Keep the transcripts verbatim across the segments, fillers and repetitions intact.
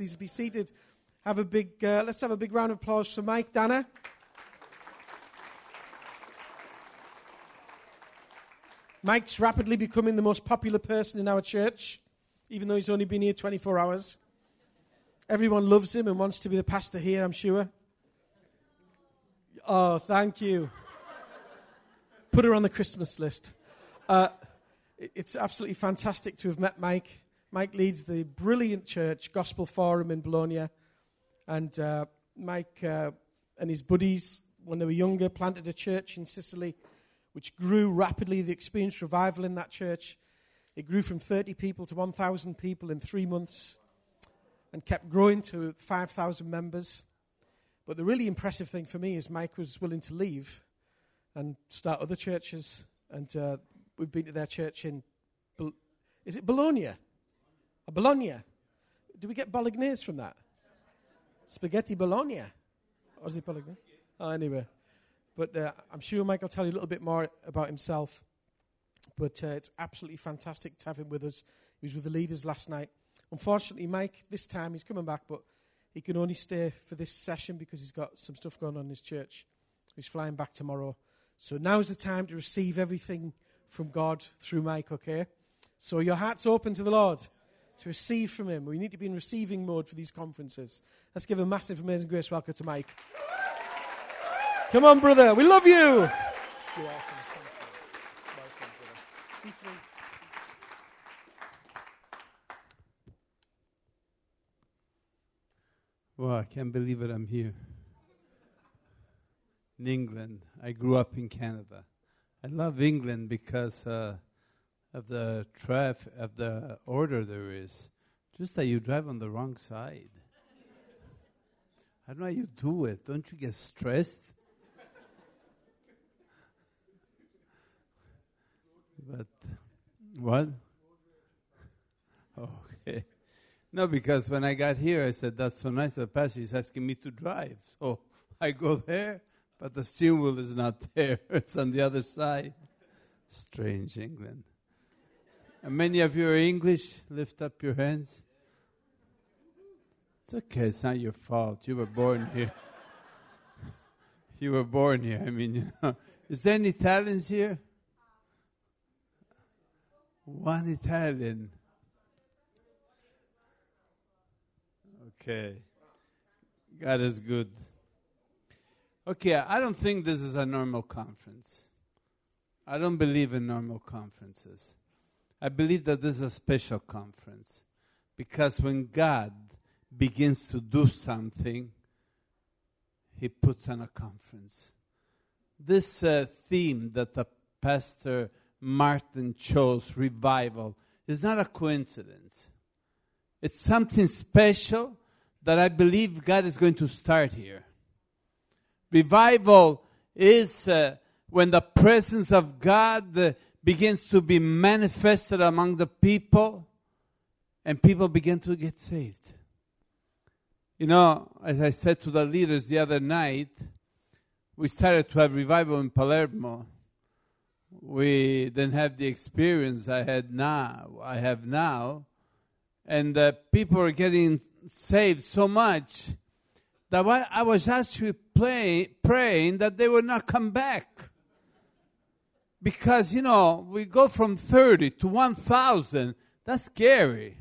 Please be seated. Have a big, uh, let's have a big round of applause for Mike Danner. Mike's rapidly becoming the most popular person in our church, even though he's only been here twenty-four hours. Everyone loves him and wants to be the pastor here, I'm sure. Oh, thank you. Put her on the Christmas list. Uh, it's absolutely fantastic to have met Mike. Mike leads the brilliant church, Gospel Forum in Bologna. And uh, Mike uh, and his buddies, when they were younger, planted a church in Sicily, which grew rapidly. They experienced revival in that church. It grew from thirty people to one thousand people in three months and kept growing to five thousand members. But the really impressive thing for me is Mike was willing to leave and start other churches. And uh, we've been to their church in, Bol- is it Bologna? Uh, Bologna. Do we get bolognese from that? Spaghetti Bologna. Or is it Bologna? Oh, anyway. But uh, I'm sure Mike will tell you a little bit more about himself. But uh, it's absolutely fantastic to have him with us. He was with the leaders last night. Unfortunately, Mike, this time he's coming back, but he can only stay for this session because he's got some stuff going on in his church. He's flying back tomorrow. So now's the time to receive everything from God through Mike, okay? So your heart's open to the Lord, to receive from him. We need to be in receiving mode for these conferences. Let's give a massive, amazing grace welcome to Mike. Come on, brother. We love you. You're awesome. Thank you. Welcome, brother. Be free. Well, I can't believe it. I'm here in England. I grew up in Canada. I love England because uh, of the traf- of the order there is. Just that you drive on the wrong side. I don't know how you do it. Don't you get stressed? But what? Okay. No, because when I got here, I said, that's so nice. The pastor is asking me to drive. So I go there, but the steering wheel is not there. It's on the other side. Strange England. And many of you are English. Lift up your hands. It's okay. It's not your fault. You were born here. You were born here. I mean, you know. Is there any Italians here? One Italian. Okay. God is good. Okay, I don't think this is a normal conference. I don't believe in normal conferences. I believe that this is a special conference. Because when God begins to do something, He puts on a conference. This uh, theme that the Pastor Martin chose, revival, is not a coincidence. It's something special that I believe God is going to start here. Revival is uh, when the presence of God uh, begins to be manifested among the people and people begin to get saved. You know, as I said to the leaders the other night, we started to have revival in Palermo. We didn't have the experience I had now. I have now. And uh, people are getting saved so much that I was actually play, praying that they would not come back. Because, you know, we go from thirty to one thousand. That's scary.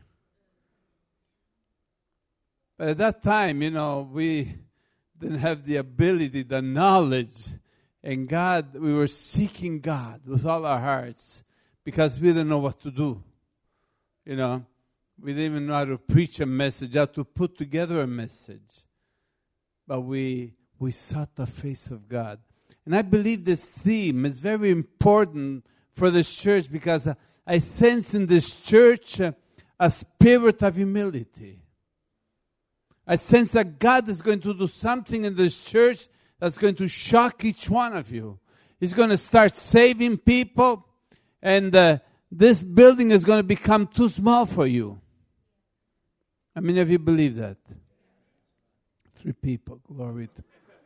But at that time, you know, we didn't have the ability, the knowledge. And God, we were seeking God with all our hearts because we didn't know what to do. You know. We didn't even know how to preach a message, how to put together a message. But we we sought the face of God. And I believe this theme is very important for this church because I, I sense in this church a, a spirit of humility. I sense that God is going to do something in this church that's going to shock each one of you. He's going to start saving people, and uh, this building is going to become too small for you. How many of you believe that? Three people, glory to.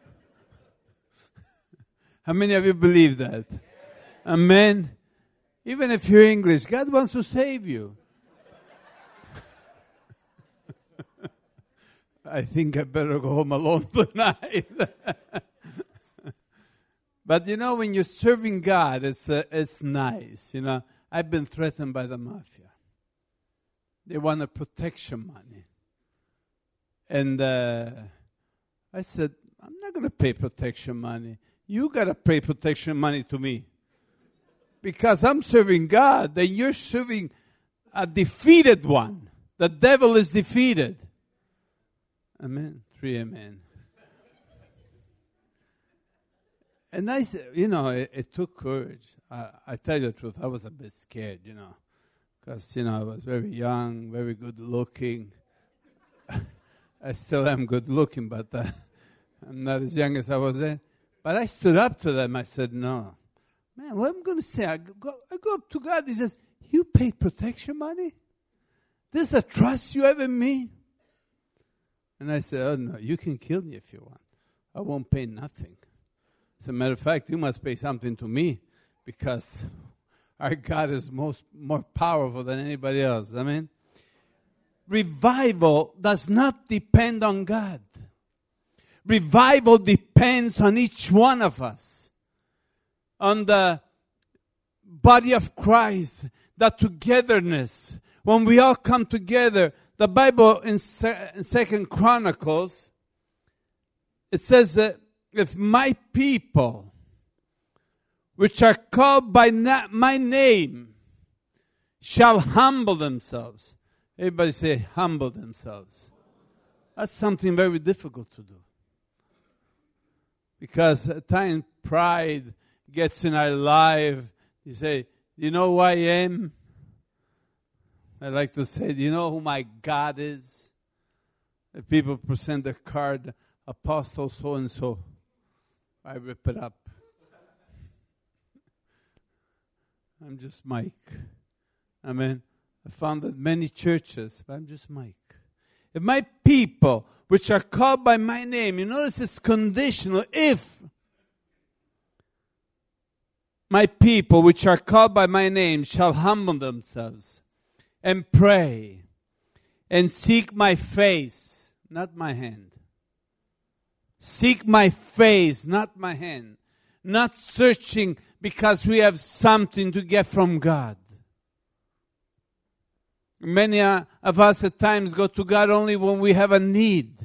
How many of you believe that? Amen. Even if you're English, God wants to save you. I think I better go home alone tonight. But you know, when you're serving God, it's uh, it's nice. You know, I've been threatened by the mafia. They want a protection money. And uh, I said, I'm not going to pay protection money. You got to pay protection money to me. Because I'm serving God, and you're serving a defeated one. The devil is defeated. Amen. Three amen. And I said, you know, it, it took courage. I, I tell you the truth, I was a bit scared, you know. Because, you know, I was very young, very good looking. I still am good looking, but uh, I'm not as young as I was then. But I stood up to them. I said, no. Man, what am I going to say? I go, I go up to God. He says, you paid protection money? This is the trust you have in me? And I said, oh, no, you can kill me if you want. I won't pay nothing. As a matter of fact, you must pay something to me because our God is most more powerful than anybody else. I mean, revival does not depend on God. Revival depends on each one of us, on the body of Christ, the togetherness. When we all come together, the Bible in Second Chronicles, it says that if my people, which are called by na- my name, shall humble themselves. Everybody say, humble themselves. That's something very difficult to do. Because at times pride gets in our life. You say, you know who I am? I like to say, do you know who my God is? If people present the card, Apostle so-and-so, I rip it up. I'm just Mike. Amen. I founded many churches, but I'm just Mike. If my people, which are called by my name, you notice it's conditional. If my people, which are called by my name, shall humble themselves and pray and seek my face, not my hand. Seek my face, not my hand. Not searching because we have something to get from God. Many uh, of us at times go to God only when we have a need.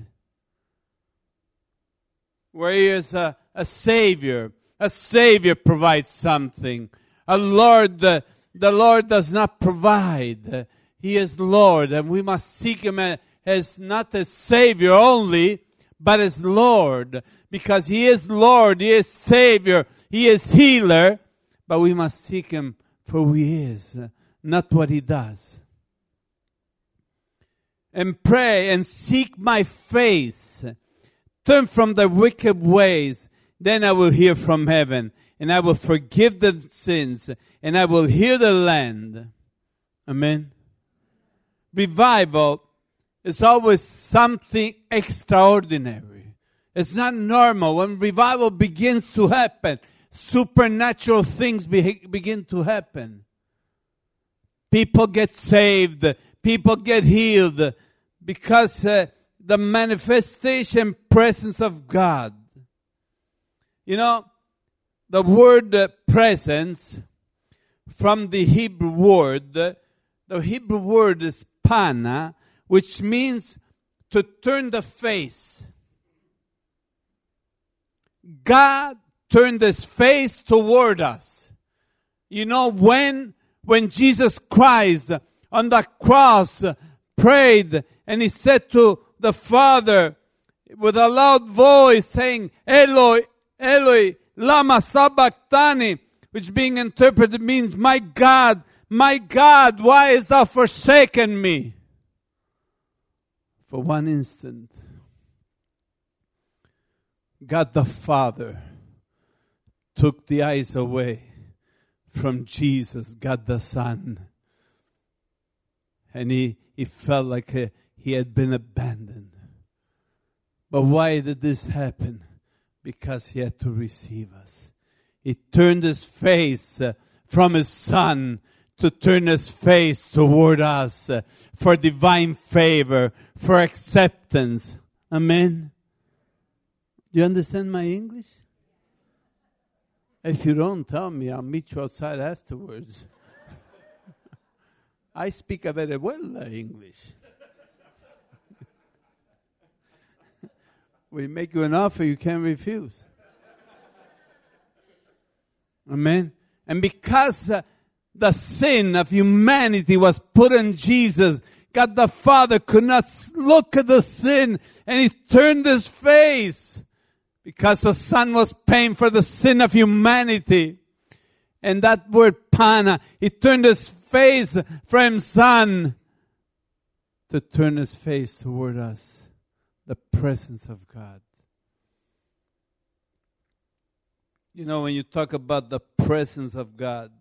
Where He is a, a Savior. A Savior provides something. A Lord, uh, the Lord does not provide. Uh, he is Lord, and we must seek Him as, as not as Savior only, but as Lord, because He is Lord, He is Savior, He is healer, but we must seek Him for who He is, not what He does. And pray and seek my face. Turn from the wicked ways, then I will hear from heaven, and I will forgive the sins, and I will heal the land. Amen. Revival is always something extraordinary. It's not normal. When revival begins to happen, supernatural things be- begin to happen. People get saved. People get healed because uh, the manifestation presence of God. You know, the word uh, presence from the Hebrew word, uh, the Hebrew word is pana, which means to turn the face. God turned His face toward us. You know, when, when Jesus Christ on the cross prayed and He said to the Father with a loud voice saying, Eloi, Eloi, lama sabachthani, which being interpreted means, my God, my God, why hast thou forsaken me? For one instant, God the Father took the eyes away from Jesus, God the Son. And he, he felt like a, he had been abandoned. But why did this happen? Because He had to receive us. He turned His face uh, from His Son to turn His face toward us uh, for divine favor, for acceptance. Amen. Do you understand my English? If you don't, tell me. I'll meet you outside afterwards. I speak a very well uh, English. We make you an offer you can't refuse. Amen. And because uh, the sin of humanity was put on Jesus, God the Father could not look at the sin, and He turned His face because the Son was paying for the sin of humanity. And that word pana, He turned His face from Son to turn His face toward us, the presence of God. You know, when you talk about the presence of God,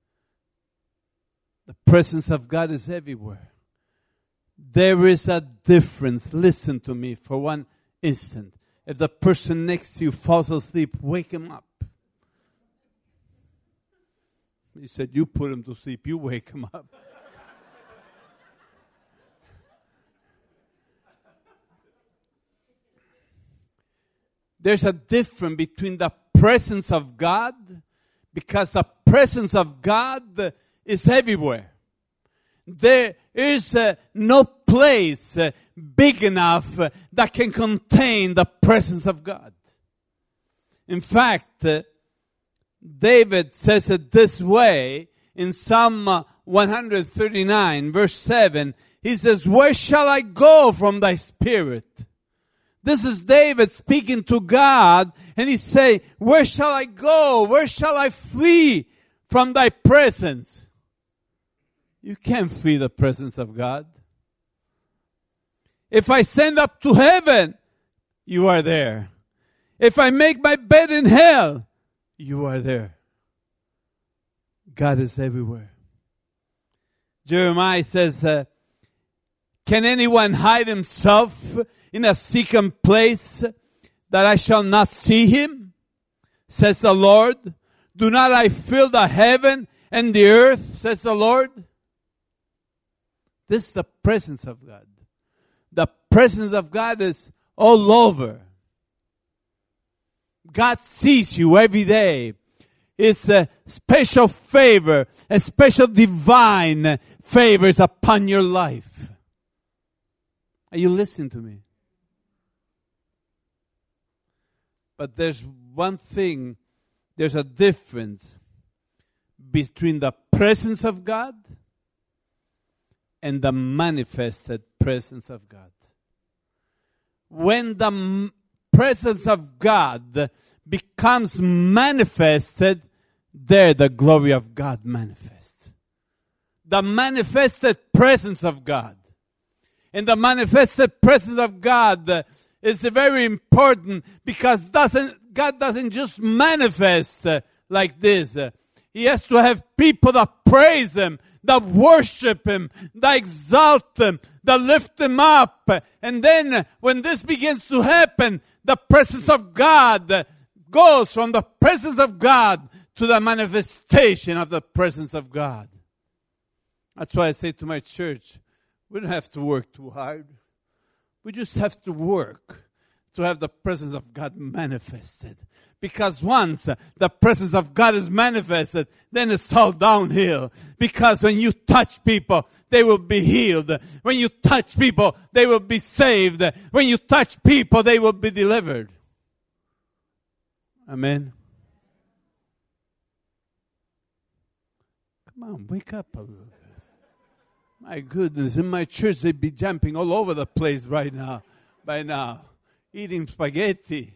the presence of God is everywhere. There is a difference. Listen to me for one instant. If the person next to you falls asleep, wake him up. He said, you put him to sleep, you wake him up. There's a difference between the presence of God, because the presence of God is everywhere. There is uh, no place uh, big enough uh, that can contain the presence of God. In fact, uh, David says it this way in Psalm uh, one thirty-nine, verse seven. He says, where shall I go from thy spirit? This is David speaking to God, and he say, where shall I go? Where shall I flee from thy presence? You can't flee the presence of God. If I send up to heaven, you are there. If I make my bed in hell, you are there. God is everywhere. Jeremiah says, uh, can anyone hide himself in a secret place that I shall not see him? Says the Lord. Do not I fill the heaven and the earth, says the Lord. This is the presence of God. The presence of God is all over. God sees you every day. It's a special favor, a special divine favors upon your life. Are you listening to me? But there's one thing, there's a difference between the presence of God and the manifested presence of God. When the m- presence of God becomes manifested, there the glory of God manifests. The manifested presence of God. And the manifested presence of God is very important, because doesn't God doesn't just manifest uh, like this. Uh, he has to have people that praise Him, that worship Him, that exalt Him, that lift Him up. And then uh, when this begins to happen, the presence of God uh, goes from the presence of God to the manifestation of the presence of God. That's why I say to my church, we don't have to work too hard. We just have to work to have the presence of God manifested. Because once uh, the presence of God is manifested, then it's all downhill. Because when you touch people, they will be healed. When you touch people, they will be saved. When you touch people, they will be delivered. Amen. Come on, wake up a little bit. My goodness, in my church, they'd be jumping all over the place right now, by now, eating spaghetti.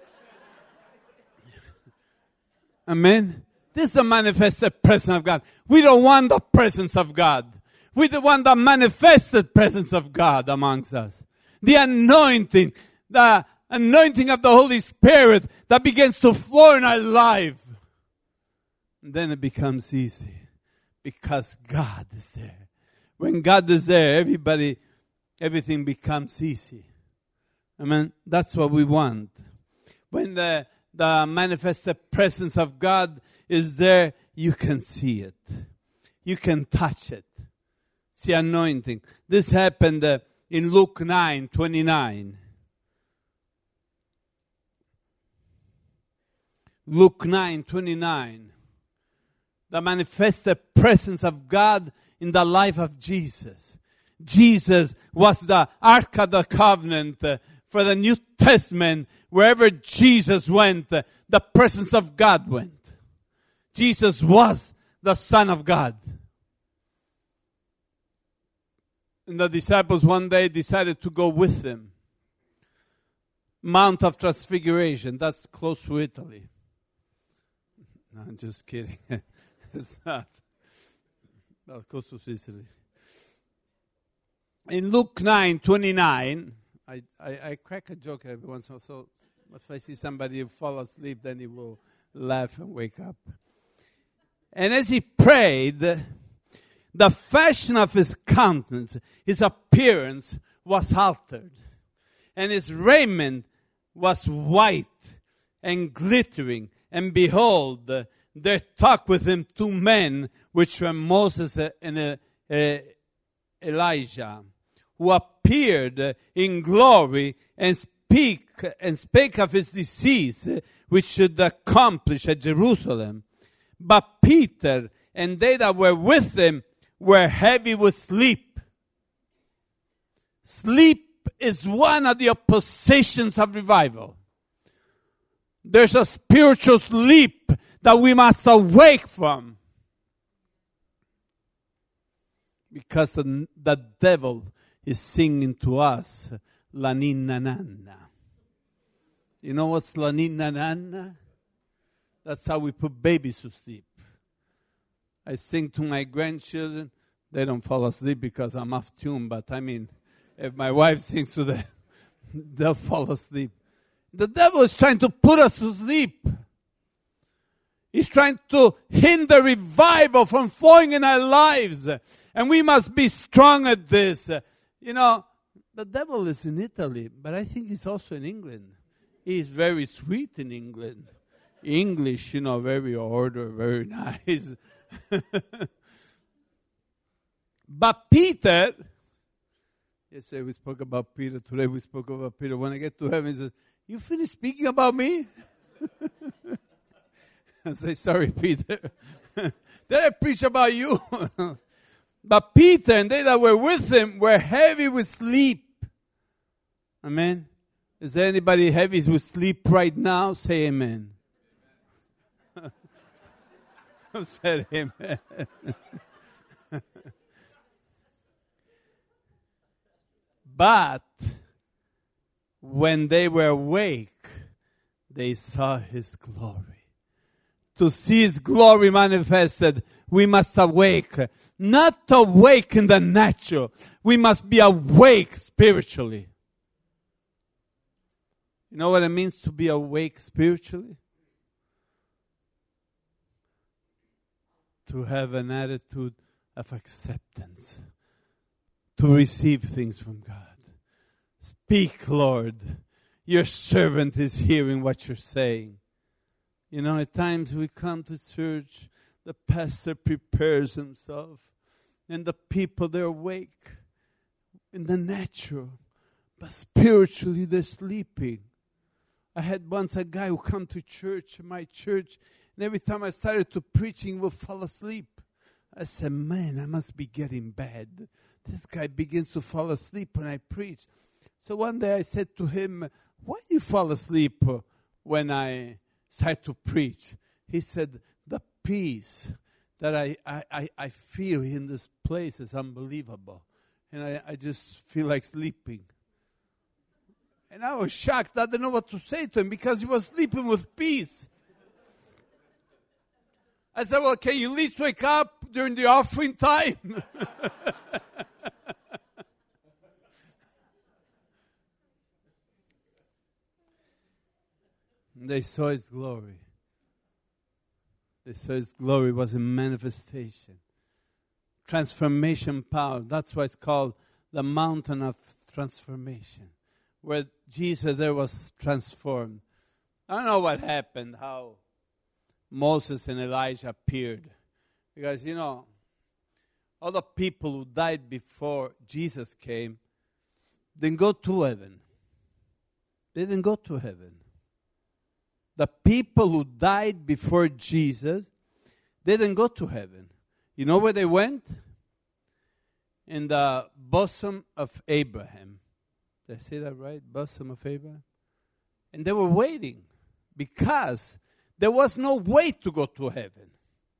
Amen? This is the manifested presence of God. We don't want the presence of God. We don't want the manifested presence of God amongst us. The anointing, the anointing of the Holy Spirit that begins to flow in our life. And then it becomes easy, because God is there. When God is there, everybody, everything becomes easy. Amen. That's what we want. When the, the manifested presence of God is there, you can see it. You can touch it. It's the anointing. This happened uh, in Luke nine twenty-nine. Luke nine twenty-nine. The manifested presence of God in the life of Jesus. Jesus was the Ark of the Covenant uh, for the New Testament. Wherever Jesus went, uh, the presence of God went. Jesus was the Son of God. And the disciples one day decided to go with him. Mount of Transfiguration, that's close to Italy. No, I'm just kidding. It's not. Well, close to Sicily. In Luke nine twenty-nine, I, I, I crack a joke every once in a while, so if I see somebody fall asleep, then he will laugh and wake up. And as he prayed, the fashion of his countenance, his appearance was altered, and his raiment was white and glittering. And behold, there talked with him two men, which were Moses and uh, uh, Elijah, who appeared in glory and speak and spake of his disease, which should accomplish at Jerusalem. But Peter and they that were with him were heavy with sleep. Sleep is one of the oppositions of revival. There's a spiritual sleep that we must awake from. Because the, the devil is singing to us, La Ninna Nanna. You know what's La Ninna Nanna? That's how we put babies to sleep. I sing to my grandchildren. They don't fall asleep because I'm off tune, but I mean, if my wife sings to them, they'll fall asleep. The devil is trying to put us to sleep. He's trying to hinder revival from flowing in our lives. And we must be strong at this. You know, the devil is in Italy, but I think he's also in England. He's very sweet in England. English, you know, very order, very nice. But Peter, yesterday we spoke about Peter, today we spoke about Peter. When I get to heaven, he says, you finished speaking about me? I say, sorry, Peter. Did I preach about you? But Peter and they that were with him were heavy with sleep. Amen. Is there anybody heavy with sleep right now? Say amen. I said amen. But when they were awake, they saw his glory. To see his glory manifested, we must awake. Not awake in the natural. We must be awake spiritually. You know what it means to be awake spiritually? To have an attitude of acceptance. To receive things from God. Speak, Lord. Your servant is hearing what you're saying. You know, at times we come to church, the pastor prepares himself, and the people, they're awake in the natural, but spiritually they're sleeping. I had once a guy who come to church, my church, and every time I started to preaching, he would fall asleep. I said, man, I must be getting bad. This guy begins to fall asleep when I preach. So one day I said to him, why do you fall asleep when I start to preach? He said, the peace that I, I, I feel in this place is unbelievable. And I, I just feel like sleeping. And I was shocked. I didn't know what to say to him because he was sleeping with peace. I said, well, can you at least wake up during the offering time? They saw his glory. They saw his glory was a manifestation. Transformation power. That's why it's called the mountain of transformation. Where Jesus there was transformed. I don't know what happened, how Moses and Elijah appeared. Because, you know, all the people who died before Jesus came didn't go to heaven. They didn't go to heaven. the people who died before Jesus, they didn't go to heaven. You know where they went? In the bosom of Abraham. Did I say that right? Bosom of Abraham? And they were waiting because there was no way to go to heaven.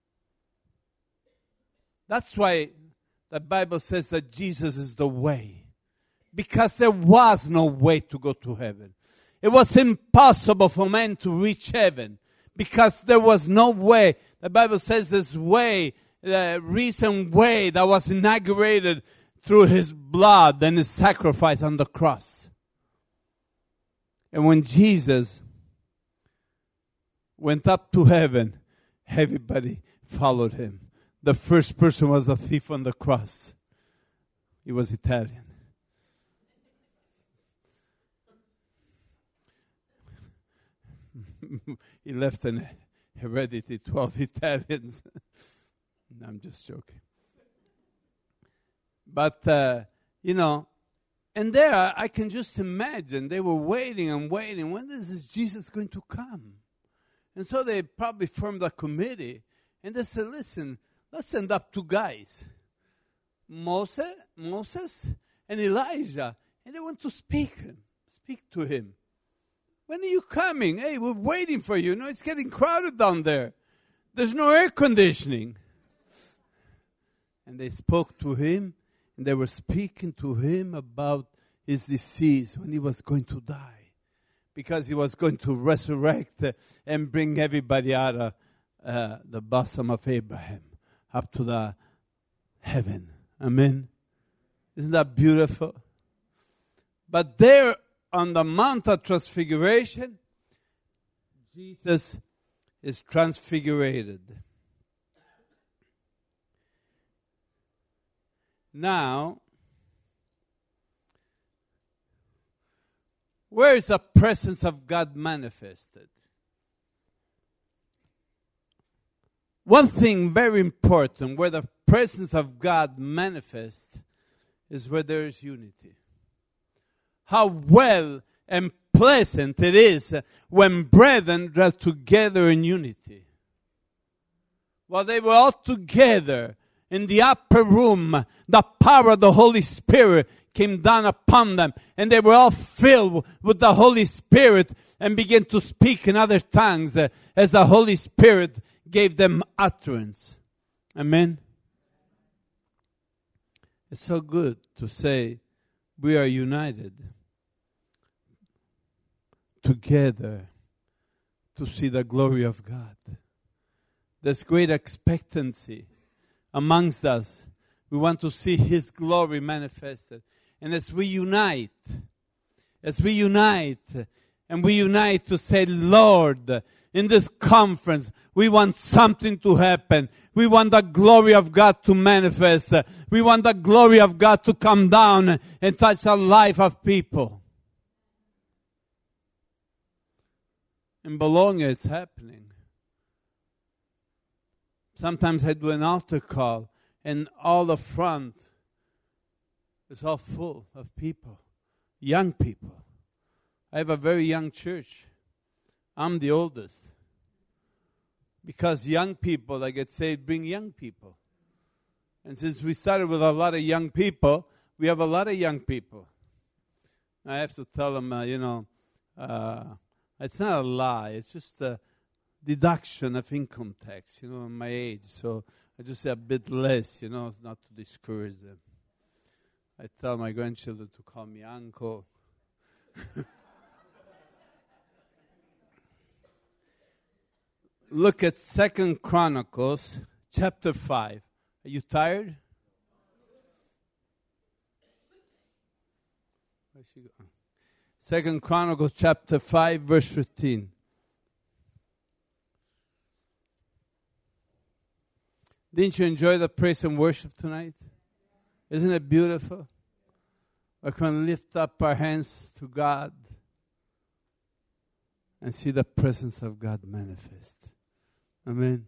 That's why the Bible says that Jesus is the way. Because there was no way to go to heaven. It was impossible for man to reach heaven because there was no way. The Bible says this way, the recent way that was inaugurated through his blood and his sacrifice on the cross. And when Jesus went up to heaven, everybody followed him. The first person was a thief on the cross. He was Italian. He left an heredity to all the Italians. No, I'm just joking. But, uh, you know, and there I, I can just imagine they were waiting and waiting. When is this Jesus going to come? And so they probably formed a committee. And they said, listen, let's send up two guys. Moses, Moses and Elijah. And they want to speak him, speak to him. When are you coming? Hey, we're waiting for you. No, it's getting crowded down there. There's no air conditioning. And they spoke to him, and they were speaking to him about his disease when he was going to die. Because he was going to resurrect uh, and bring everybody out of uh, the bosom of Abraham up to the heaven. Amen. Isn't that beautiful? But there on the Mount of Transfiguration, Jesus is transfigurated. Now, where is the presence of God manifested? One thing very important, where the presence of God manifests, is where there is unity. How well and pleasant it is when brethren dwell together in unity. While they were all together in the upper room, the power of the Holy Spirit came down upon them, and they were all filled with the Holy Spirit and began to speak in other tongues uh, as the Holy Spirit gave them utterance. Amen. It's so good to say we are united together to see the glory of God. There's great expectancy amongst us. We want to see His glory manifested. And as we unite, as we unite, and we unite to say, Lord, in this conference, we want something to happen. We want the glory of God to manifest. We want the glory of God to come down and touch the life of people. In Bologna, it's happening. Sometimes I do an altar call, and all the front is all full of people, young people. I have a very young church. I'm the oldest. Because young people that get saved bring young people. And since we started with a lot of young people, we have a lot of young people. I have to tell them, uh, you know, uh, it's not a lie. It's just a deduction of income tax, you know, my age. So I just say a bit less, you know, not to discourage them. I tell my grandchildren to call me uncle. Look at Second Chronicles chapter five. Are you tired? Where's she going? Second Chronicles chapter five, verse fifteen. Didn't you enjoy the praise and worship tonight? Isn't it beautiful? We can lift up our hands to God and see the presence of God manifest. Amen.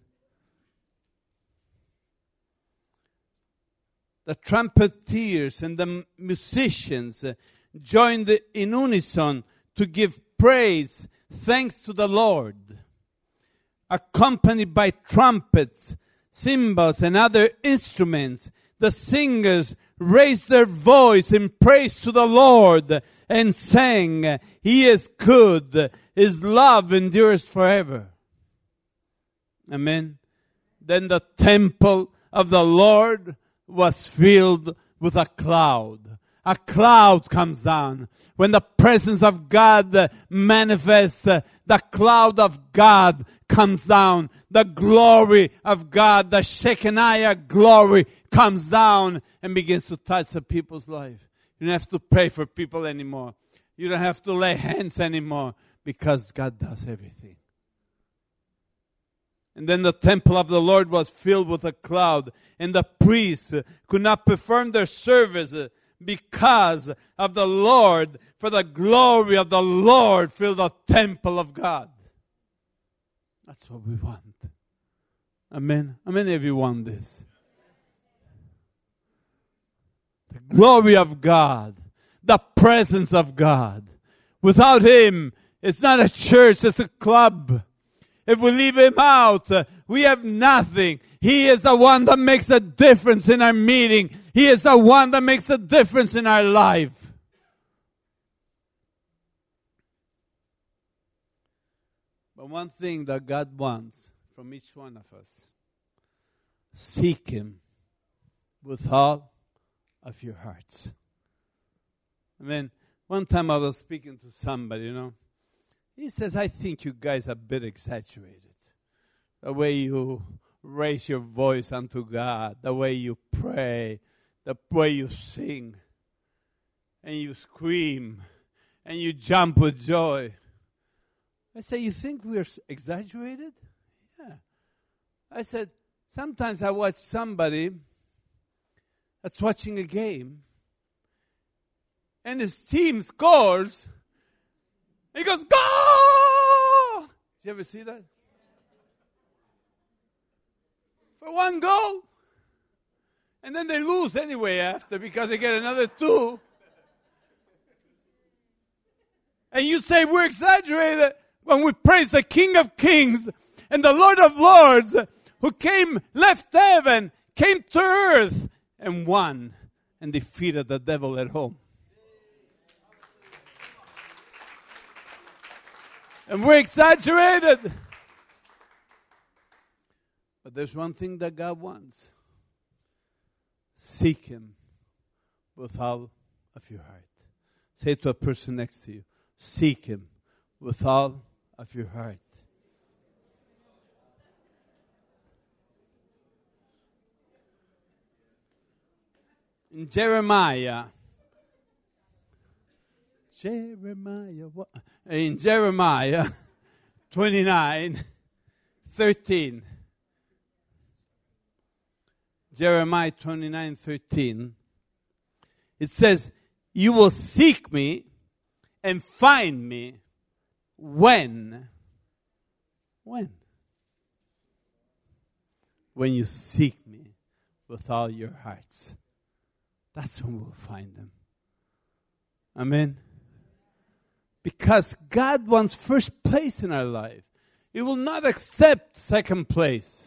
The trumpeters and the musicians uh, joined in unison to give praise, thanks to the Lord, accompanied by trumpets, cymbals, and other instruments. The singers raised their voice in praise to the Lord and sang, He is good, His love endures forever. Amen. Then the temple of the Lord was filled with a cloud. A cloud comes down. When the presence of God manifests, the cloud of God comes down. The glory of God, the Shekinah glory comes down and begins to touch the people's life. You don't have to pray for people anymore. You don't have to lay hands anymore because God does everything. And then the temple of the Lord was filled with a cloud, and the priests could not perform their service because of the Lord, for the glory of the Lord filled the temple of God. That's what we want. Amen. How many of you want this? The glory of God, the presence of God. Without Him, it's not a church, it's a club. If we leave Him out, we have nothing. He is the one that makes a difference in our meeting. He is the one that makes a difference in our life. But one thing that God wants from each one of us, seek Him with all of your hearts. I mean, one time I was speaking to somebody, you know. He says, I think you guys are a bit exaggerated. The way you raise your voice unto God, the way you pray, the way you sing, and you scream, and you jump with joy. I said, you think we're exaggerated? Yeah. I said, sometimes I watch somebody that's watching a game, and his team scores, he goes, goal! Did you ever see that? For one goal. And then they lose anyway after because they get another two. And you say we're exaggerated when we praise the King of Kings and the Lord of Lords who came, left heaven, came to earth and won and defeated the devil at home. And we're exaggerated. But there's one thing that God wants. Seek Him with all of your heart. Say to a person next to you, seek Him with all of your heart. In Jeremiah, Jeremiah, what? In Jeremiah twenty-nine, thirteen. Jeremiah twenty-nine, thirteen. It says, you will seek me and find me when? When? When you seek me with all your hearts. That's when we'll find Him. Amen. Because God wants first place in our life. He will not accept second place.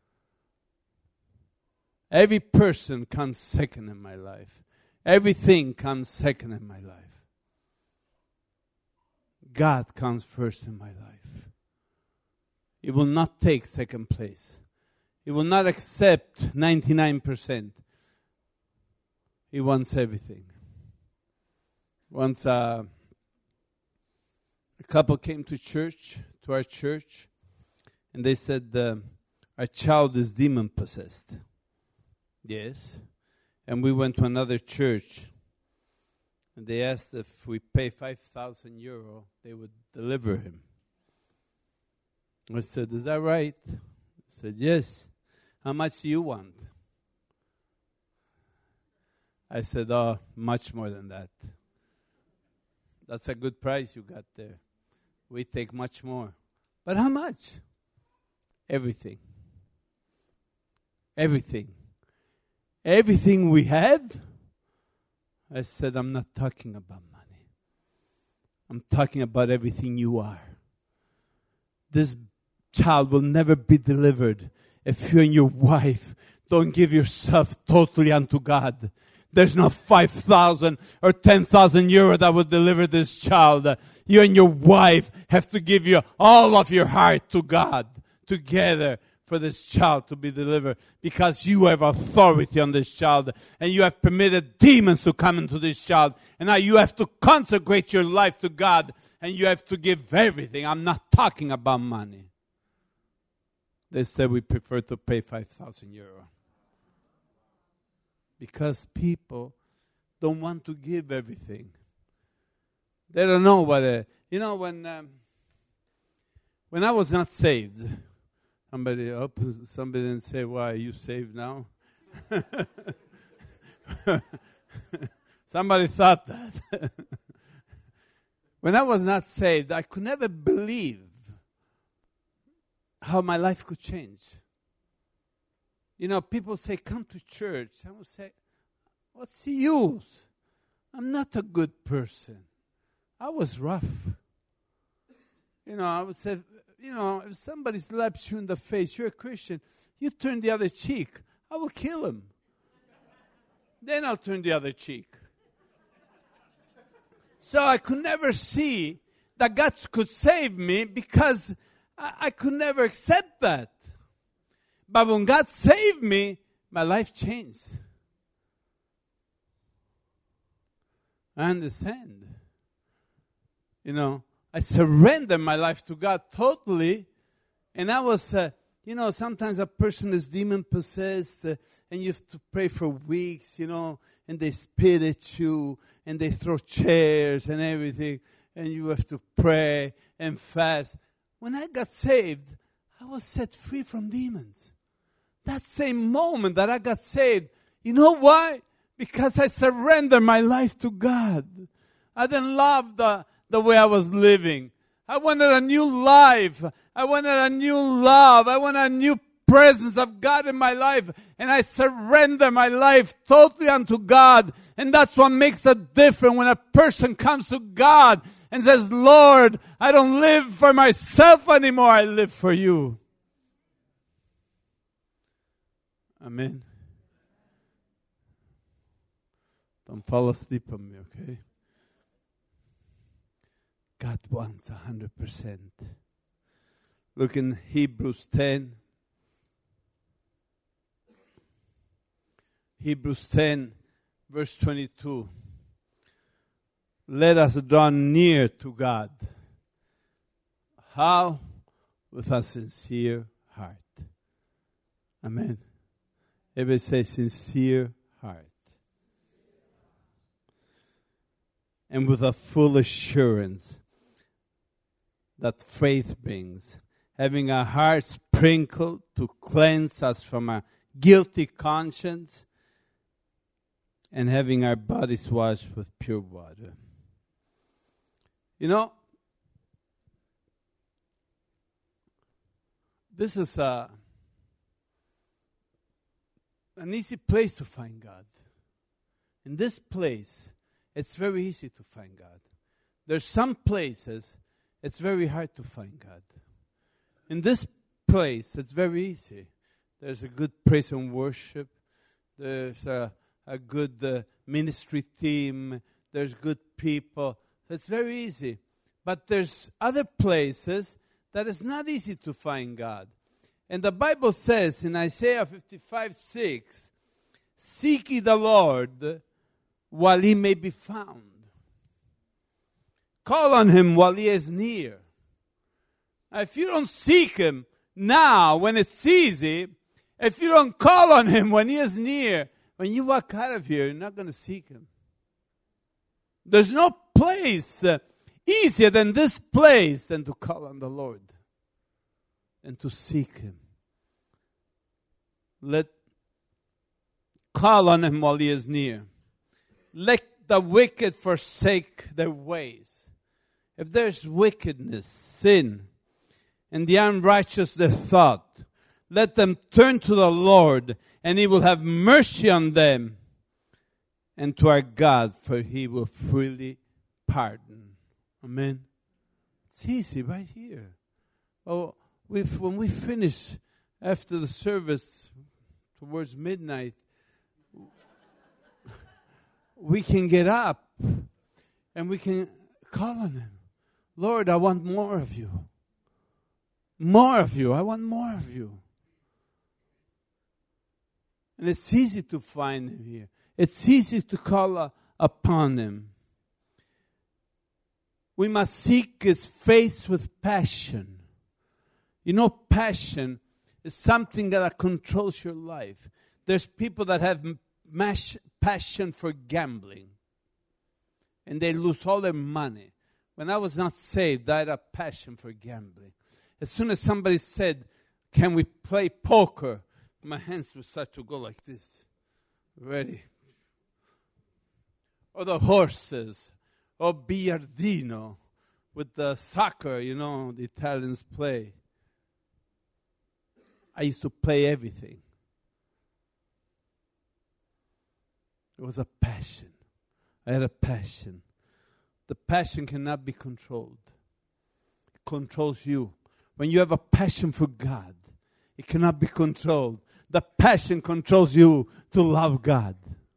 Every person comes second in my life. Everything comes second in my life. God comes first in my life. He will not take second place. He will not accept ninety-nine percent. He wants everything. Once uh, a couple came to church, to our church, and they said, uh, our child is demon-possessed. Yes. And we went to another church, and they asked if we pay five thousand euro, they would deliver him. I said, is that right? I said, yes. How much do you want? I said, oh, much more than that. That's a good price you got there. We take much more. But how much? Everything. Everything. Everything we have? I said, I'm not talking about money. I'm talking about everything you are. this child will never be delivered if you and your wife don't give yourself totally unto God. There's not five thousand or ten thousand euro that will deliver this child. You and your wife have to give you all of your heart to God together for this child to be delivered, because you have authority on this child and you have permitted demons to come into this child, and now you have to consecrate your life to God and you have to give everything. I'm not talking about money. They said we prefer to pay five thousand euro because people don't want to give everything. They don't know what it, you know, when um, when I was not saved, somebody up, somebody didn't say, "Why are you saved now?" Somebody thought that. When I was not saved, I could never believe how my life could change. You know, people say, "Come to church." I would say, "What's the use? I'm not a good person. I was rough." You know, I would say, you know, if somebody slaps you in the face, you're a Christian, you turn the other cheek. I will kill him. Then I'll turn the other cheek. So I could never see that God could save me because I, I could never accept that. But when God saved me, my life changed. I understand. You know, I surrendered my life to God totally. And I was, uh, you know, sometimes a person is demon-possessed uh, and you have to pray for weeks, you know, and they spit at you and they throw chairs and everything. And you have to pray and fast. When I got saved, I was set free from demons. That same moment that I got saved, you know why? Because I surrendered my life to God. I didn't love the, the way I was living. I wanted a new life. I wanted a new love. I wanted a new presence of God in my life. And I surrender my life totally unto God. And that's what makes the difference when a person comes to God and says, "Lord, I don't live for myself anymore. I live for you." Amen. Don't fall asleep on me, okay? God wants a hundred percent. Look in Hebrews ten. Hebrews ten, verse twenty-two. Let us draw near to God. How? With a sincere heart. Amen. Everybody say sincere heart. And with a full assurance that faith brings, having our hearts sprinkled to cleanse us from a guilty conscience, and having our bodies washed with pure water. You know, this is a, an easy place to find God. In this place, it's very easy to find God. There's some places it's very hard to find God. In this place, it's very easy. There's a good praise and worship. There's a, a good uh, ministry team. There's good people. It's very easy. But there's other places that it's not easy to find God. And the Bible says in Isaiah fifty-five six, "Seek ye the Lord while he may be found. Call on him while he is near." Now, if you don't seek him now when it's easy, if you don't call on him when he is near, when you walk out of here, you're not going to seek him. There's no place uh, easier than this place than to call on the Lord and to seek him. Let call on him while he is near. Let the wicked forsake their ways. If there's wickedness, sin, and the unrighteous their thought, let them turn to the Lord, and he will have mercy on them, and to our God, for he will freely pardon. Amen. It's easy right here. Oh, we when we finish after the service towards midnight, we can get up and we can call on Him. Lord, I want more of you. More of you. I want more of you. And it's easy to find Him here. It's easy to call uh, upon Him. We must seek His face with passion. You know, passion is something that controls your life. There's people that have mash, passion for gambling. And they lose all their money. When I was not saved, I had a passion for gambling. As soon as somebody said, can we play poker? My hands would start to go like this. Ready. Or the horses. Or Biardino. With the soccer, you know, the Italians play. I used to play everything. It was a passion. I had a passion. The passion cannot be controlled. It controls you. When you have a passion for God, it cannot be controlled. The passion controls you to love God.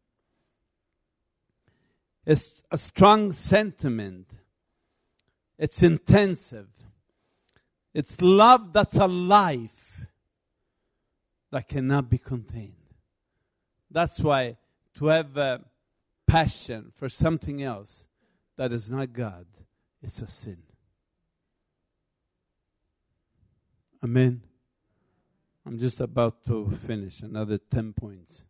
It's a strong sentiment. It's intensive. It's love that's alive, that cannot be contained. That's why to have a passion for something else that is not God, it's a sin. Amen. I'm just about to finish another ten points.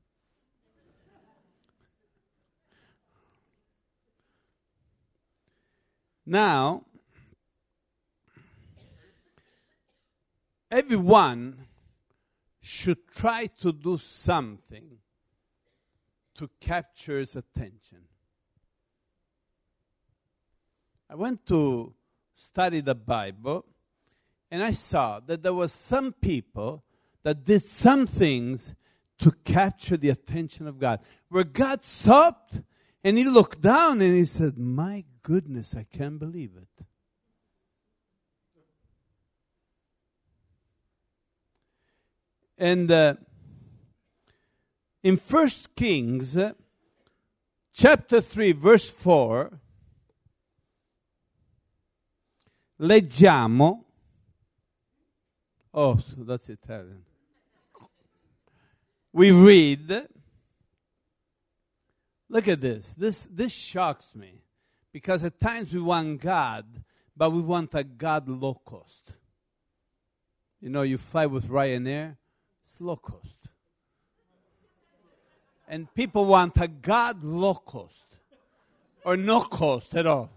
Now, everyone should try to do something to capture his attention. I went to study the Bible, and I saw that there was some people that did some things to capture the attention of God. Where God stopped, and He looked down, and He said, my goodness, I can't believe it. And uh, in First Kings, uh, chapter three, verse four, leggiamo. Oh, so that's Italian. We read. Look at this. This this shocks me. Because at times we want God, but we want a God low cost. You know, you fly with Ryanair, it's low cost. And people want a God low cost. Or no cost at all.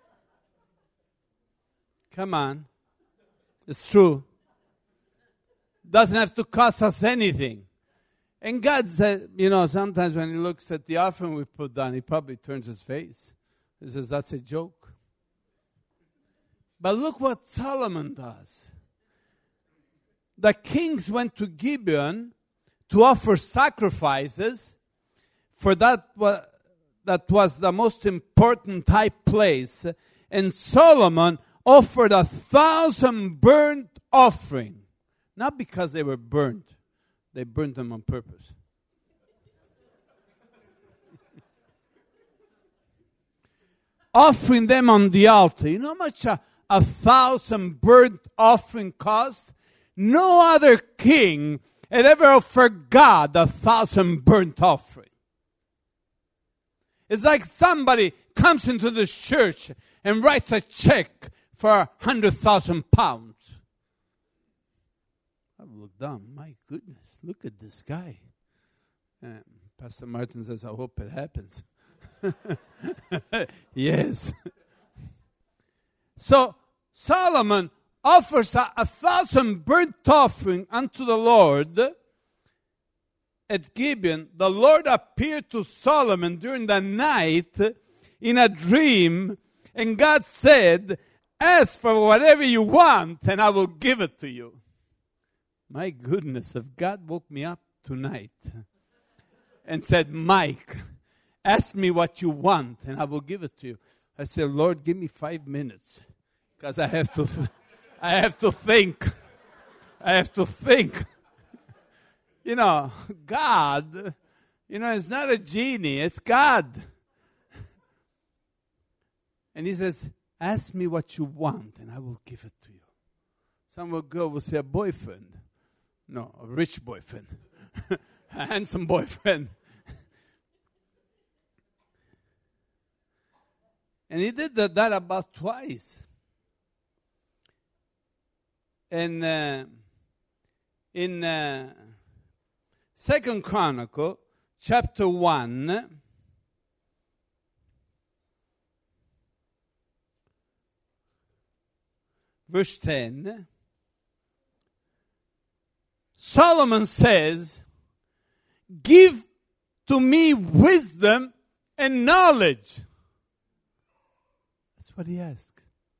Come on. It's true. Doesn't have to cost us anything. And God said, you know, sometimes when He looks at the offering we put down, He probably turns His face. He says, that's a joke. But look what Solomon does. The kings went to Gibeon to offer sacrifices, for that was, that was the most important high place. And Solomon offered a thousand burnt offering. Not because they were burnt. They burnt them on purpose. Offering them on the altar. You know how much a, a thousand burnt offering cost? No other king had ever offered God a thousand burnt offering. It's like somebody comes into this church and writes a check for a hundred thousand pounds. I look down, my goodness, look at this guy. And Pastor Martin says, I hope it happens. Yes. So Solomon offers a, a thousand burnt offering unto the Lord at Gibeon. The Lord appeared to Solomon during the night in a dream, and God said, ask for whatever you want and I will give it to you. My goodness, if God woke me up tonight and said, Mike, ask me what you want and I will give it to you. I said, Lord, give me five minutes because I have to, I have to think. I have to think. You know, God, you know, it's not a genie, it's God. And he says, ask me what you want and I will give it to you. Some will go, will say a boyfriend. No, a rich boyfriend. A handsome boyfriend. And he did that, that about twice. And uh, in uh, Second Chronicle, chapter one, verse ten, Solomon says, give to me wisdom and knowledge. That's what he asked.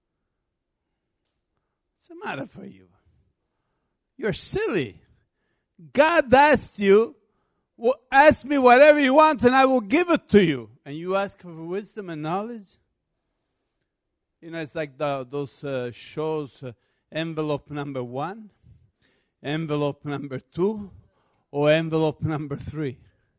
What's the matter for you? You're silly. God asked you, well, ask me whatever you want and I will give it to you. And you ask for wisdom and knowledge? You know, it's like the, those uh, shows, uh, envelope number one, envelope number two, or envelope number three.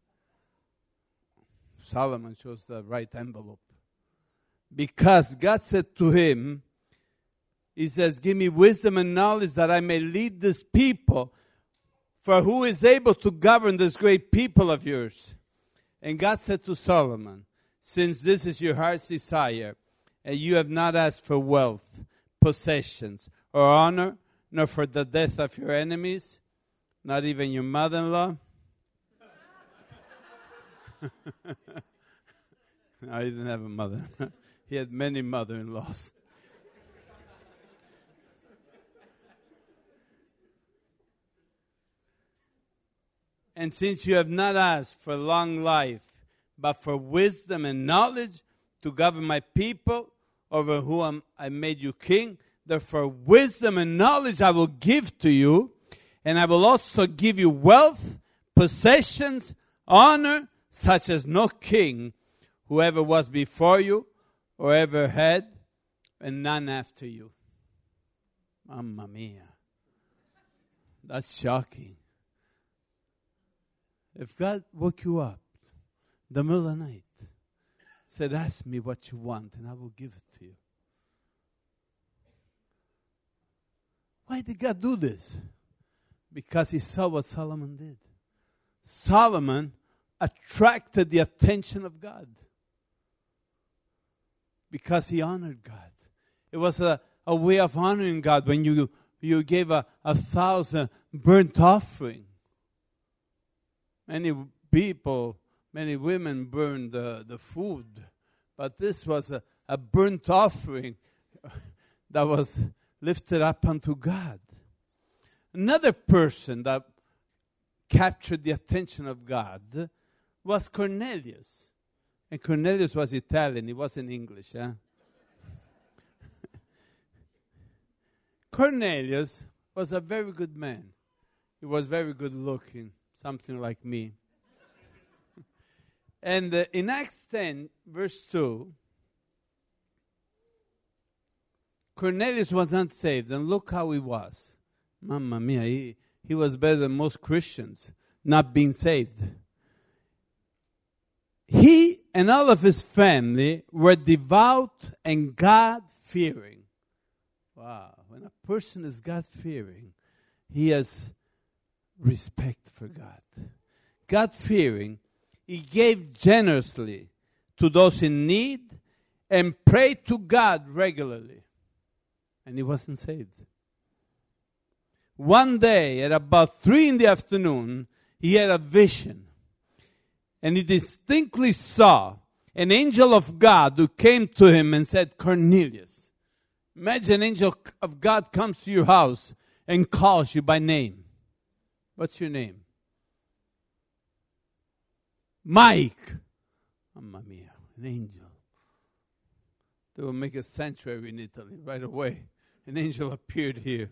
Solomon chose the right envelope. Because God said to him, he says, give me wisdom and knowledge that I may lead this people. For who is able to govern this great people of yours? And God said to Solomon, since this is your heart's desire, and you have not asked for wealth, possessions, or honor, nor for the death of your enemies, not even your mother-in-law. No, he didn't have a mother. He had many mother-in-laws. And since you have not asked for long life, but for wisdom and knowledge to govern my people, over whom I made you king, therefore wisdom and knowledge I will give to you, and I will also give you wealth, possessions, honor, such as no king who ever was before you or ever had, and none after you. Mamma mia. That's shocking. If God woke you up in the middle of the night, said, ask me what you want and I will give it to you. Why did God do this? Because he saw what Solomon did. Solomon attracted the attention of God. Because he honored God. It was a, a way of honoring God when you, you gave a, a thousand burnt offering. Many people, many women burned the, the food. But this was a, a burnt offering that was lifted up unto God. Another person that captured the attention of God was Cornelius. And Cornelius was Italian. He wasn't English. Huh? Cornelius was a very good man. He was very good looking. Something like me. And uh, in Acts ten, verse two, Cornelius was not saved. And look how he was. Mamma mia, he, he was better than most Christians, not being saved. He and all of his family were devout and God-fearing. Wow. When a person is God-fearing, he has respect for God. God-fearing, he gave generously to those in need and prayed to God regularly. And he wasn't saved. One day at about three in the afternoon, he had a vision. And he distinctly saw an angel of God who came to him and said, Cornelius. Imagine an angel of God comes to your house and calls you by name. What's your name? Mike. Mamma mia, an angel. They will make a sanctuary in Italy right away. An angel appeared here.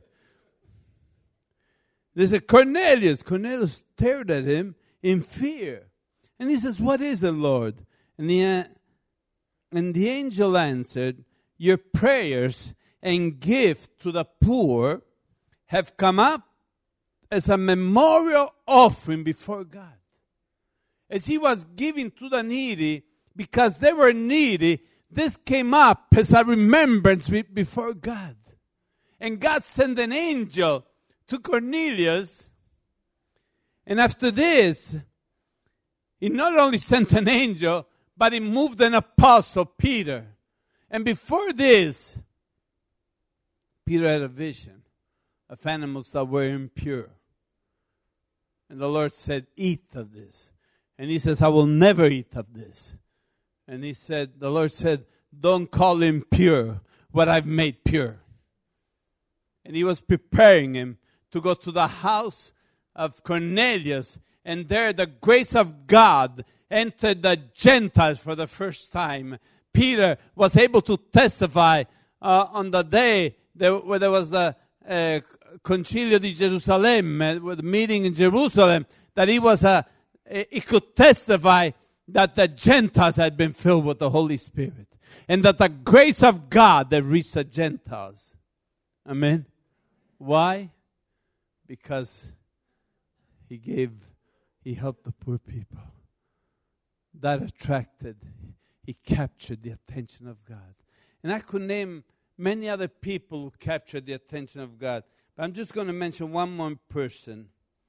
They said, Cornelius. Cornelius stared at him in fear. And he says, what is it, Lord? And the, uh, and the angel answered, your prayers and give to the poor have come up as a memorial offering before God. As he was giving to the needy, because they were needy, this came up as a remembrance before God. And God sent an angel to Cornelius. And after this, he not only sent an angel, but he moved an apostle, Peter. And before this, Peter had a vision of animals that were impure. And the Lord said, eat of this. And he says, I will never eat of this. And he said, the Lord said, don't call him pure what I've made pure. And he was preparing him to go to the house of Cornelius. And there the grace of God entered the Gentiles for the first time. Peter was able to testify uh, on the day there, where there was the uh, Concilio di Gerusalemme, uh, the meeting in Jerusalem, that he was a, he could testify that the Gentiles had been filled with the Holy Spirit. And that the grace of God that reached the Gentiles. Amen. Why? Because he gave, he helped the poor people. That attracted, he captured the attention of God. And I could name many other people who captured the attention of God. But I'm just going to mention one more person.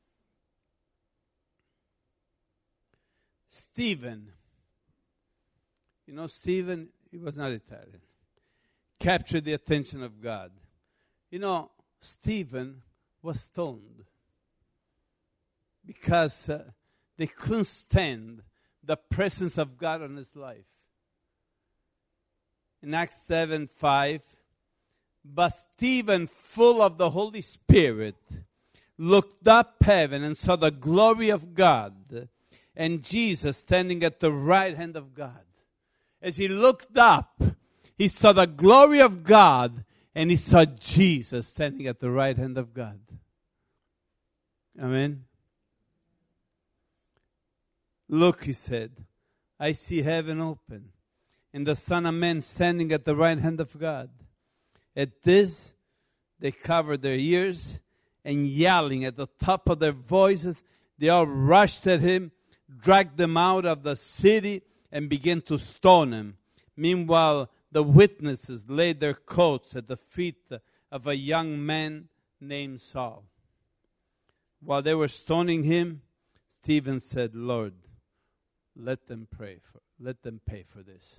Stephen. You know, Stephen, he was not Italian. Captured the attention of God. You know, Stephen was stoned because uh, they couldn't stand the presence of God on his life. In Acts seven five, but Stephen, full of the Holy Spirit, looked up heaven and saw the glory of God and Jesus standing at the right hand of God. As he looked up, he saw the glory of God and he saw Jesus standing at the right hand of God. Amen. Look, he said, I see heaven open and the Son of Man standing at the right hand of God. At this, they covered their ears and yelling at the top of their voices, they all rushed at him, dragged them out of the city, and began to stone him. Meanwhile, the witnesses laid their coats at the feet of a young man named Saul. While they were stoning him, Stephen said, Lord, let them pray for, let them pay for this.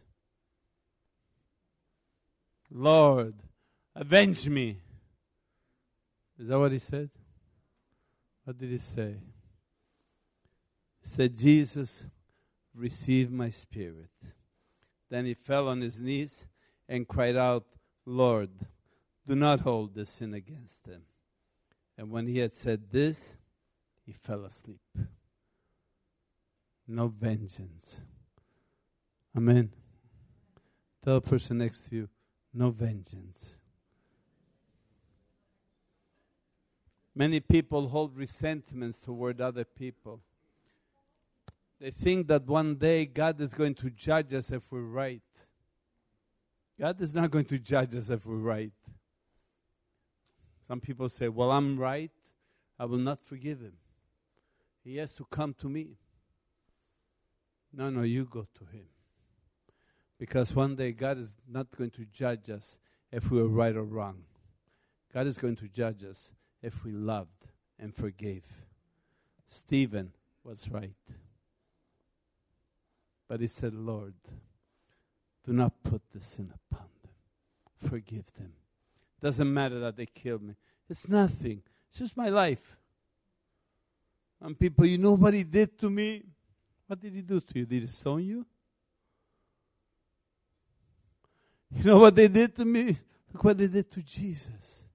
Lord, avenge me. Is that what he said? What did he say? He said, Jesus, receive my spirit. Then he fell on his knees and cried out, Lord, do not hold this sin against them. And when he had said this, he fell asleep. No vengeance. Amen. Tell the person next to you, no vengeance. Many people hold resentments toward other people. They think that one day God is going to judge us if we're right. God is not going to judge us if we're right. Some people say, well, I'm right. I will not forgive him. He has to come to me. No, no, you go to him. Because one day God is not going to judge us if we were right or wrong. God is going to judge us if we loved and forgave. Stephen was right. But he said, Lord, do not put this sin upon them. Forgive them. Doesn't matter that they killed me. It's nothing. It's just my life. Some people, you know what he did to me? What did he do to you? Did he stone you? You know what they did to me? Look what they did to Jesus.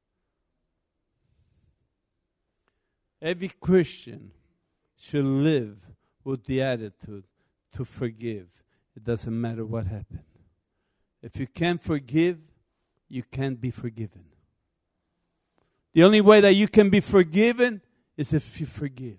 Every Christian should live with the attitude to forgive. It doesn't matter what happened. If you can't forgive, you can't be forgiven. The only way that you can be forgiven is if you forgive.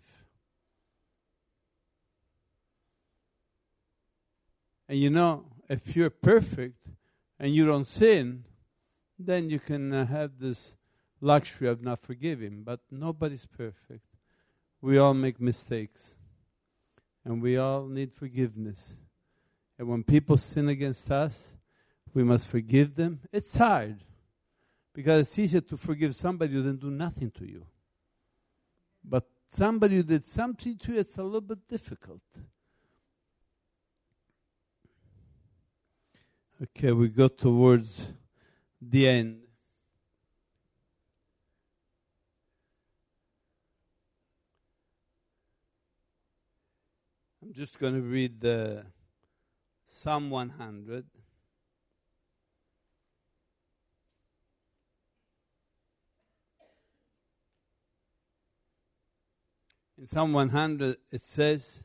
And you know, if you're perfect and you don't sin, then you can uh, have this luxury of not forgiving. But nobody's perfect. We all make mistakes. And we all need forgiveness. And when people sin against us, we must forgive them. It's hard. Because it's easier to forgive somebody who didn't do nothing to you. But somebody who did something to you, it's a little bit difficult. Okay, we go towards the end. I'm just going to read the Psalm one hundred. In Psalm one hundred, it says,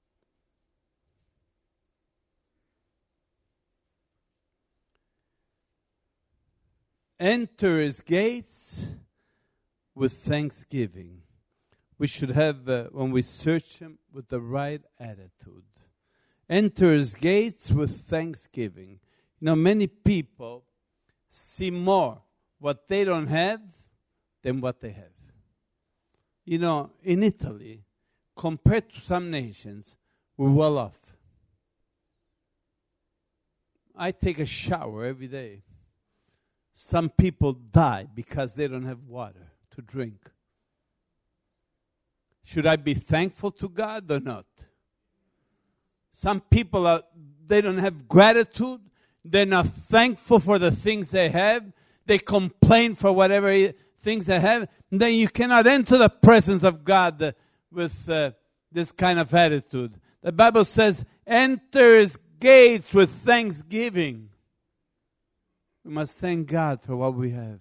enter his gates with thanksgiving. We should have, uh, when we search him, with the right attitude. Enter his gates with thanksgiving. You know, many people see more what they don't have than what they have. You know, in Italy, compared to some nations, we're well off. I take a shower every day. Some people die because they don't have water to drink. Should I be thankful to God or not? Some people, are, they don't have gratitude. They're not thankful for the things they have. They complain for whatever things they have. And then you cannot enter the presence of God uh, with uh, this kind of attitude. The Bible says, enter his gates with thanksgiving. We must thank God for what we have.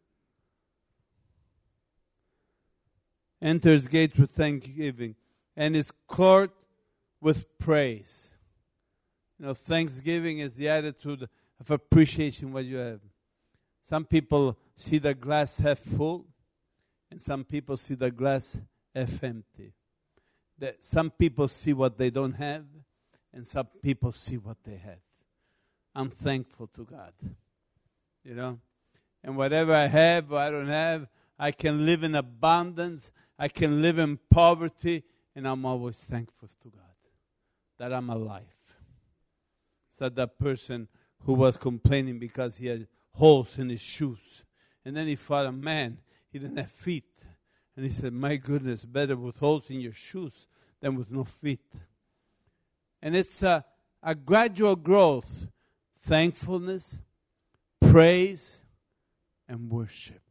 Enter his gates with thanksgiving and his court with praise. You know, thanksgiving is the attitude of appreciation what you have. Some people see the glass half full, and some people see the glass half empty. That some people see what they don't have, and some people see what they have. I'm thankful to God. You know, and whatever I have or I don't have, I can live in abundance. I can live in poverty, and I'm always thankful to God that I'm alive. Said that person who was complaining because he had holes in his shoes. And then he thought, a man, he didn't have feet. And he said, my goodness, better with holes in your shoes than with no feet. And it's a, a gradual growth. Thankfulness, praise, and worship.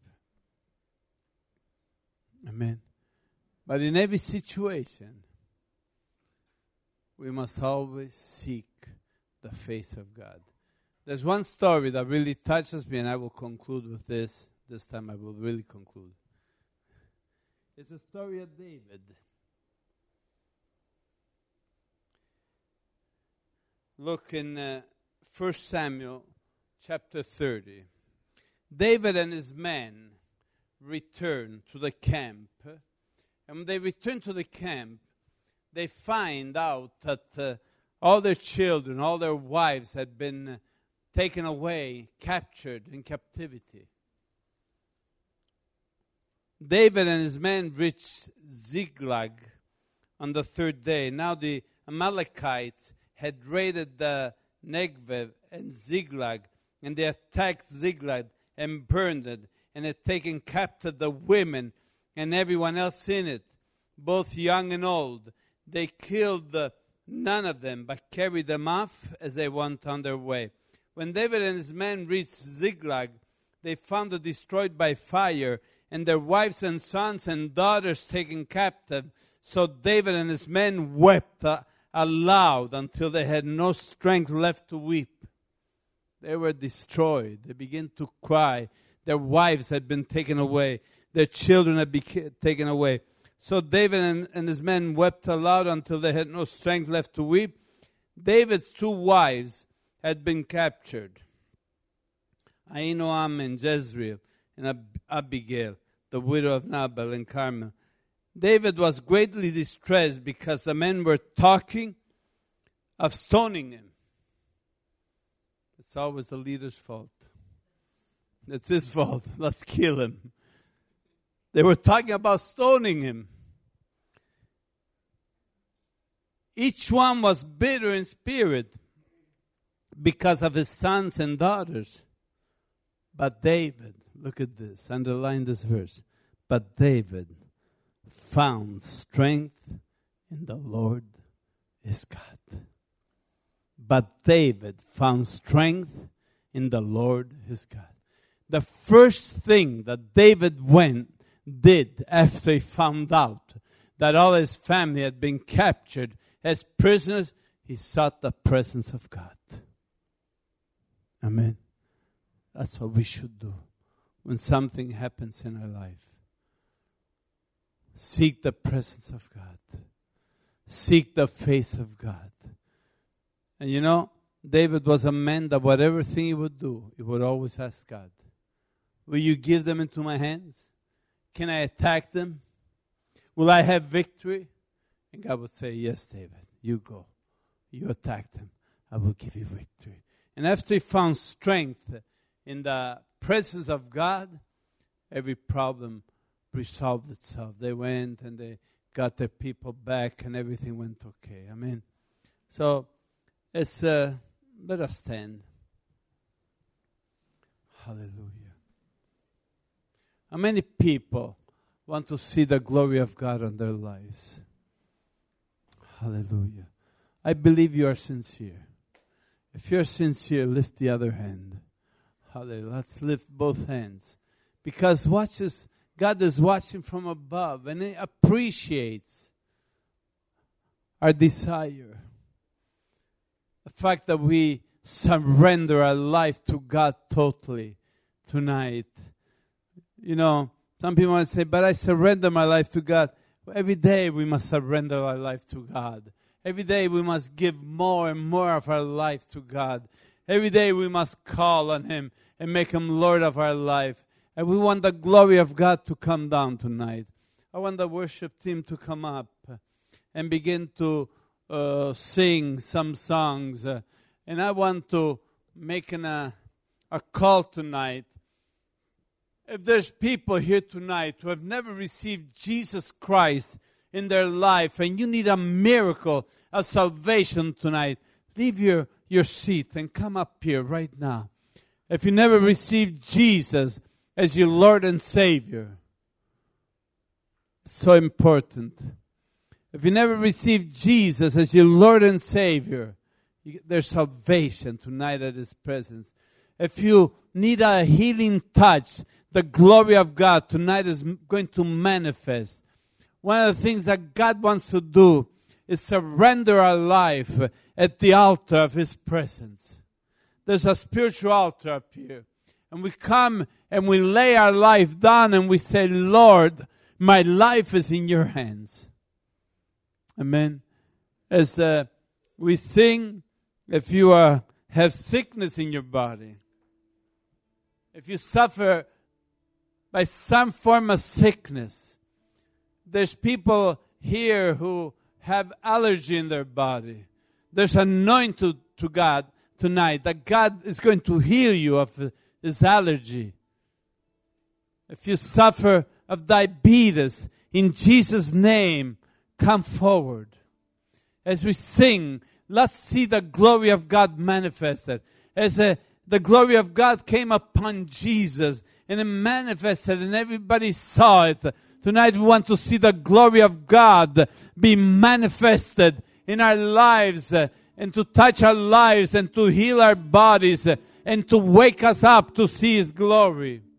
Amen. But in every situation, we must always seek the face of God. There's one story that really touches me, and I will conclude with this. This time I will really conclude. It's the story of David. Look in uh, First Samuel chapter thirty. David and his men return to the camp. And when they return to the camp, they find out that uh, all their children, all their wives had been uh, taken away, captured in captivity. David and his men reached Ziklag on the third day. Now the Amalekites had raided the Negev and Ziklag, and they attacked Ziklag and burned it, and had taken captive the women and everyone else in it, both young and old. They killed the, none of them, but carried them off as they went on their way. When David and his men reached Ziklag, they found it destroyed by fire, and their wives and sons and daughters taken captive. So David and his men wept uh, aloud until they had no strength left to weep. They were destroyed. They began to cry. Their wives had been taken away. Their children had been taken away. So David and, and his men wept aloud until they had no strength left to weep. David's two wives had been captured, Ahinoam and Jezreel, and Ab- Abigail, the widow of Nabal in Carmel. David was greatly distressed because the men were talking of stoning him. It's always the leader's fault. It's his fault. Let's kill him. They were talking about stoning him. Each one was bitter in spirit because of his sons and daughters. But David, look at this, underline this verse. But David found strength in the Lord his God. But David found strength in the Lord his God. The first thing that David went, did after he found out that all his family had been captured as prisoners, he sought the presence of God. Amen. That's what we should do when something happens in our life. Seek the presence of God. Seek the face of God. And you know, David was a man that whatever thing he would do, he would always ask God, will you give them into my hands? Can I attack them? Will I have victory? And God would say, yes, David, you go. You attack them. I will give you victory. And after he found strength in the presence of God, every problem resolved itself. They went and they got their people back and everything went okay. Amen. So, it's, uh, let us stand. Hallelujah. How many people want to see the glory of God on their lives? Hallelujah. I believe you are sincere. If you're sincere, lift the other hand. Hallelujah. Let's lift both hands. Because watch this, God is watching from above and He appreciates our desire. The fact that we surrender our life to God totally tonight. You know, some people want to say, but I surrender my life to God. Well, every day we must surrender our life to God. Every day we must give more and more of our life to God. Every day we must call on Him and make Him Lord of our life. And we want the glory of God to come down tonight. I want the worship team to come up and begin to uh, sing some songs. Uh, and I want to make an, uh, a call tonight. If there's people here tonight who have never received Jesus Christ in their life and you need a miracle of salvation tonight, leave your, your seat and come up here right now. If you never received Jesus as your Lord and Savior, it's so important. If you never received Jesus as your Lord and Savior, you, there's salvation tonight at His presence. If you need a healing touch, the glory of God tonight is going to manifest. One of the things that God wants to do is surrender our life at the altar of His presence. There's a spiritual altar up here. And we come and we lay our life down and we say, Lord, my life is in your hands. Amen. As uh, we sing, if you uh, have sickness in your body, if you suffer by some form of sickness, there's people here who have allergy in their body. There's anointing to God tonight that God is going to heal you of this allergy. If you suffer of diabetes, in Jesus' name, come forward. As we sing, let's see the glory of God manifested. As a, the glory of God came upon Jesus and it manifested and everybody saw it. Tonight we want to see the glory of God be manifested in our lives uh, and to touch our lives and to heal our bodies uh, and to wake us up to see His glory.